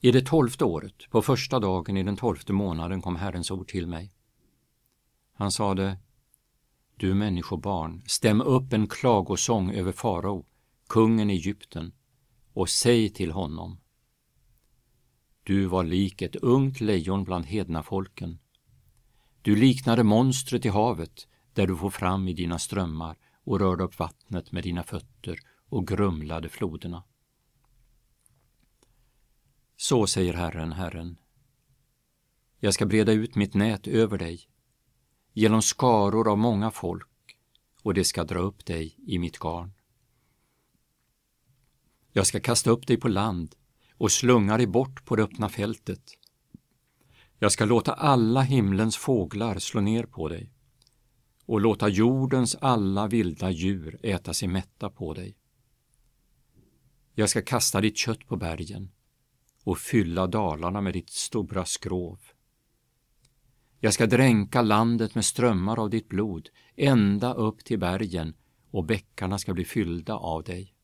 I det 12:e året, på första dagen i den 12:e månaden, kom Herrens ord till mig. Han sade: Du människobarn, stäm upp en klagosång över farao, kungen i Egypten, och säg till honom: Du var lik ett ungt lejon bland hedna folken. Du liknade monstret i havet, där du får fram i dina strömmar och rörde upp vattnet med dina fötter och grumlade floderna. Så säger Herren, Herren: Jag ska breda ut mitt nät över dig, genom skaror av många folk, och det ska dra upp dig i mitt garn. Jag ska kasta upp dig på land och slunga dig bort på det öppna fältet. Jag ska låta alla himlens fåglar slå ner på dig och låta jordens alla vilda djur äta sig mätta på dig. Jag ska kasta ditt kött på bergen och fylla dalarna med ditt stora skrov. Jag ska dränka landet med strömmar av ditt blod, ända upp till bergen, och bäckarna ska bli fyllda av dig.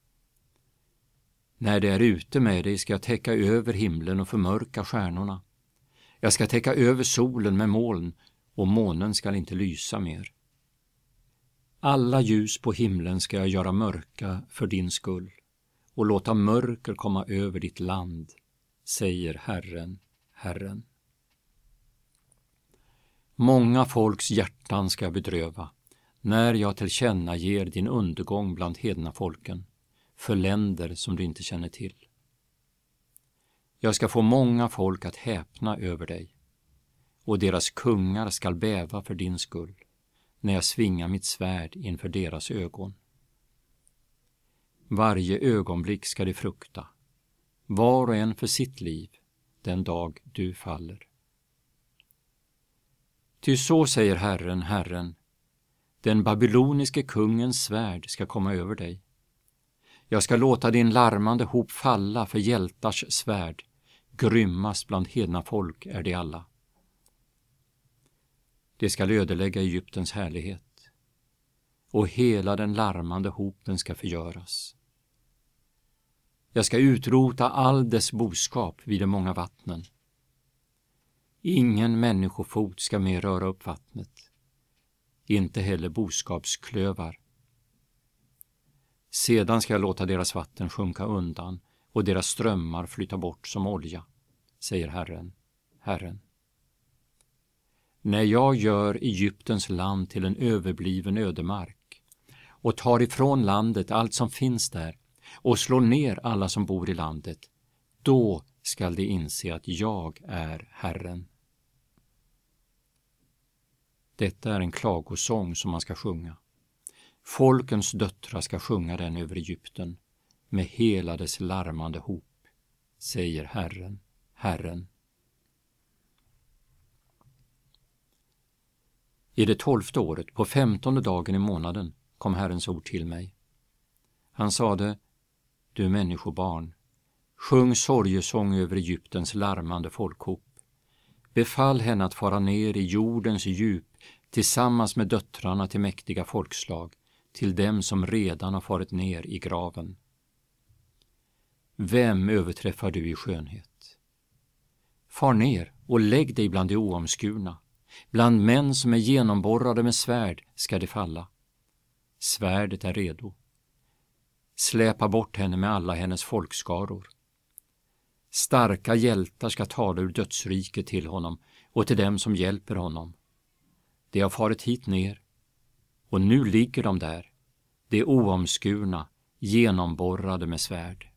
När det är ute med dig ska jag täcka över himlen och förmörka stjärnorna. Jag ska täcka över solen med moln, och månen ska inte lysa mer. Alla ljus på himlen ska jag göra mörka för din skull, och låta mörker komma över ditt land, säger Herren, Herren. Många folks hjärtan ska jag bedröva, när jag tillkännager din undergång bland hedna folken, för länder som du inte känner till. Jag ska få många folk att häpna över dig, och deras kungar skall bäva för din skull, när jag svingar mitt svärd inför deras ögon. Varje ögonblick ska de frukta, var och en för sitt liv, den dag du faller. Ty så säger Herren, Herren: den babyloniske kungens svärd ska komma över dig. Jag ska låta din larmande hop falla för hjältars svärd, grymmast bland hedna folk är de alla. Det ska ödelägga Egyptens härlighet, och hela den larmande hopen ska förgöras. Jag ska utrota all dess boskap vid de många vattnen. Ingen människofot ska mer röra upp vattnet, inte heller boskapsklövar. Sedan ska jag låta deras vatten sjunka undan och deras strömmar flyta bort som olja, säger Herren, Herren. När jag gör Egyptens land till en överbliven ödemark och tar ifrån landet allt som finns där och slår ner alla som bor i landet, då skall de inse att jag är Herren. Detta är en klagosång som man ska sjunga. Folkens döttrar ska sjunga den över Egypten med hela dess larmande hop, säger Herren, Herren. I det 12:e året, på 15:e dagen i månaden, kom Herrens ord till mig. Han sade: Du människobarn, sjung sorgesång över Egyptens larmande folkhop. Befall henne att fara ner i jordens djup tillsammans med döttrarna till mäktiga folkslag, till dem som redan har farit ner i graven. Vem överträffar du i skönhet? Far ner och lägg dig bland de oomskurna. Bland män som är genomborrade med svärd ska det falla. Svärdet är redo. Släpa bort henne med alla hennes folkskaror. Starka hjältar ska tala ur dödsriket till honom och till dem som hjälper honom. De har farit hit ner, och nu ligger de där, de oomskurna, genomborrade med svärd.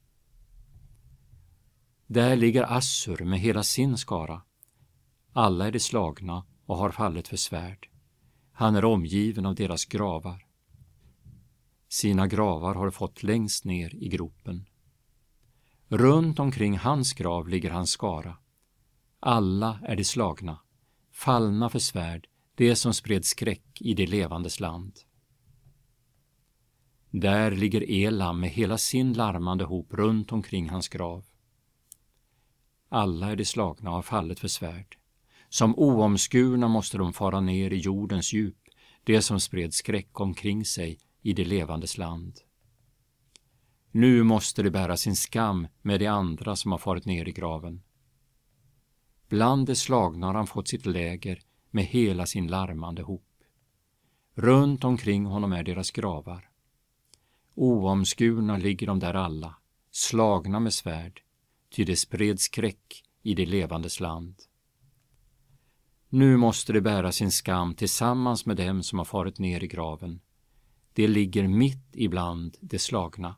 Där ligger Assur med hela sin skara. Alla är de slagna och har fallit för svärd. Han är omgiven av deras gravar. Sina gravar har fått längst ner i gropen. Runt omkring hans grav ligger hans skara. Alla är de slagna, fallna för svärd, det som spred skräck i det levandes land. Där ligger Elam med hela sin larmande hop runt omkring hans grav. Alla är de slagna och har fallit för svärd. Som oomskurna måste de fara ner i jordens djup, det som spred skräck omkring sig i det levandes land. Nu måste de bära sin skam med de andra som har farit ner i graven. Bland de slagna har han fått sitt läger med hela sin larmande hop. Runt omkring honom är deras gravar. Oomskurna ligger de där alla, slagna med svärd, ty det spred skräck i det levandes land. Nu måste de bära sin skam tillsammans med dem som har farit ner i graven. De ligger mitt ibland de slagna.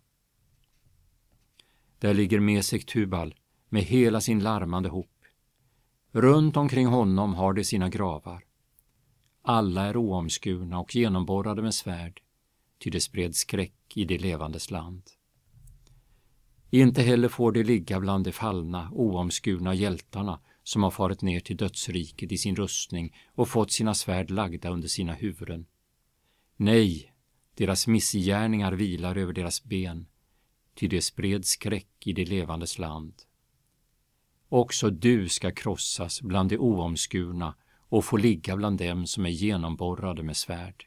Där ligger Mesek Tubal med hela sin larmande hop. Runt omkring honom har de sina gravar. Alla är oomskurna och genomborrade med svärd, ty det spred skräck i det levandes land. Inte heller får de ligga bland de fallna, oomskurna hjältarna som har farit ner till dödsriket i sin rustning och fått sina svärd lagda under sina huvuden. Nej, deras missgärningar vilar över deras ben, ty det spred skräck i det levandes land. Också du ska krossas bland de oomskurna och få ligga bland dem som är genomborrade med svärd.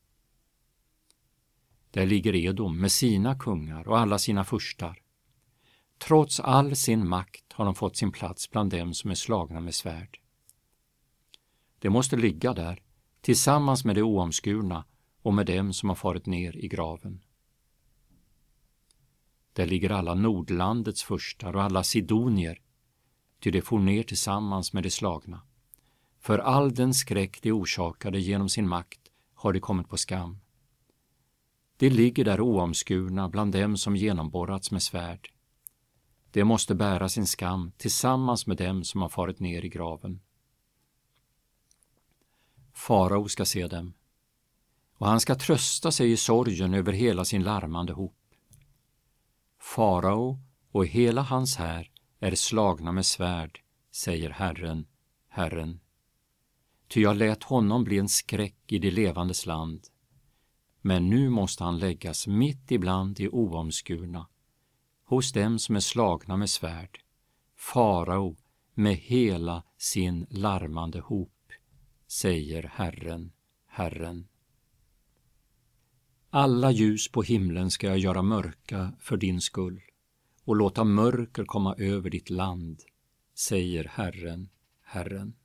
Där ligger Edom med sina kungar och alla sina furstar. Trots all sin makt har de fått sin plats bland dem som är slagna med svärd. De måste ligga där tillsammans med de oomskurna och med dem som har farit ner i graven. Där ligger alla Nordlandets furstar och alla sidonier, ty de for ner tillsammans med de slagna. För all den skräck de orsakade genom sin makt har de kommit på skam. De ligger där oomskurna bland dem som genomborrats med svärd. De måste bära sin skam tillsammans med dem som har farit ner i graven. Farao ska se dem, och han ska trösta sig i sorgen över hela sin larmande hop. Farao och hela hans här är slagna med svärd, säger Herren, Herren. Ty jag lät honom bli en skräck i det levandes land. Men nu måste han läggas mitt ibland de oomskurna, hos dem som är slagna med svärd, farao med hela sin larmande hop, säger Herren, Herren. Alla ljus på himlen ska jag göra mörka för din skull och låta mörker komma över ditt land, säger Herren, Herren.